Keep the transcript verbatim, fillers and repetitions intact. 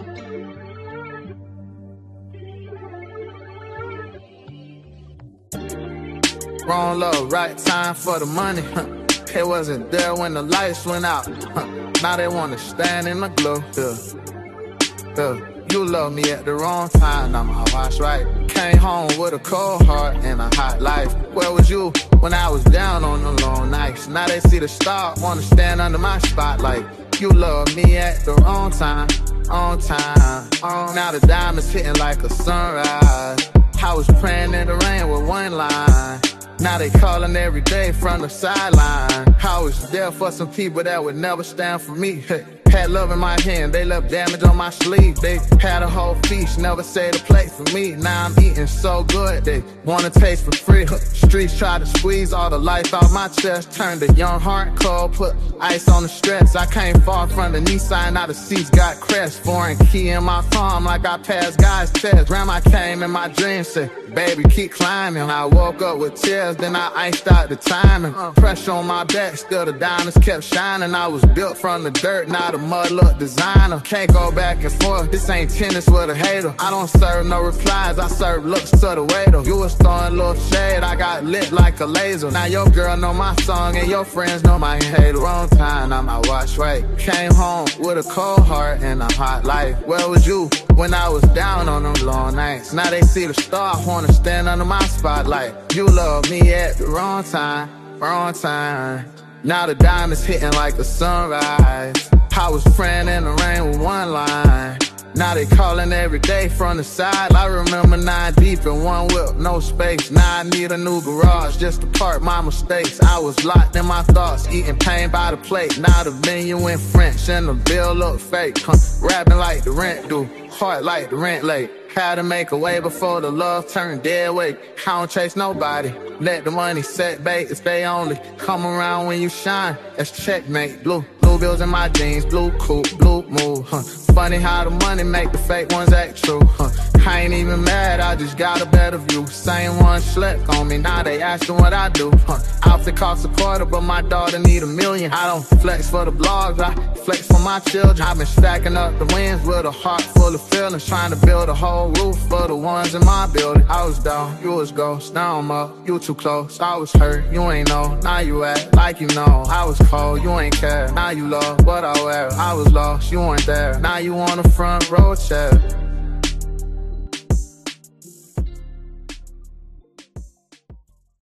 Wrong love, right time for the money. It wasn't there when the lights went out. Now they wanna stand in the glow. Yeah. Yeah. You love me at the wrong time, now my watch right. Came home with a cold heart and a hot life. Where was you when I was down on the long nights? Now they see the star, wanna stand under my spotlight. You love me at the wrong time, on time. Oh, now the diamonds hitting like a sunrise. I was praying in the rain with one line. Now they calling every day from the sideline. I was there for some people that would never stand for me. Had love in my hand, they left damage on my sleeve. They had a whole feast, never saved a plate for me. Now I'm eating so good, they wanna taste for free. Streets try to squeeze all the life out my chest. Turned a young heart cold, put ice on the stress. I came far from the knee sign, now the seats got crest. Foreign key in my palm like I passed God's test. Grandma came in my dreams, said, baby, keep climbing. I woke up with tears, then I iced out the timing. Pressure on my back, still the diamonds kept shining. I was built from the dirt, now the mud look designer. Can't go back and forth, this ain't tennis with a hater. I don't serve no replies, I serve looks to the waiter. You was throwing a little shade, I got lit like a laser. Now your girl know my song and your friends know my hate. Wrong time, now my watch right. Came home with a cold heart and a hot life. Where was you when I was down on them long nights? Now they see the star, I wanna stand under my spotlight. You love me at the wrong time, wrong time. Now the diamonds hitting like a sunrise. I was praying in the rain with one line. Now they calling every day from the side. I remember nine deep in one whip, no space. Now I need a new garage just to park my mistakes. I was locked in my thoughts, eating pain by the plate. Now the menu in French and the bill look fake. Huh, rapping like the rent do, heart like the rent late. Had to make a way before the love turned dead weight. I don't chase nobody, let the money set bait. If they only come around when you shine, that's checkmate. Blue, blue bills in my jeans, blue coupe, blue move. Huh. Funny how the money make the fake ones act true. Huh. I ain't even mad, I just got a better view. Same one slept on me, now they asking what I do. Huh. Outfit costs a quarter, but my daughter need a million. I don't flex for the blogs, I flex for my children. I've been stacking up the wins with a heart full of feelings, trying to build a whole roof for the ones in my building. I was down, you was ghost, now I'm up, you too close. I was hurt, you ain't know, now you act like you know. I was cold, you ain't care, now you love what I wear. I was lost, you weren't there, now you on the front row chair.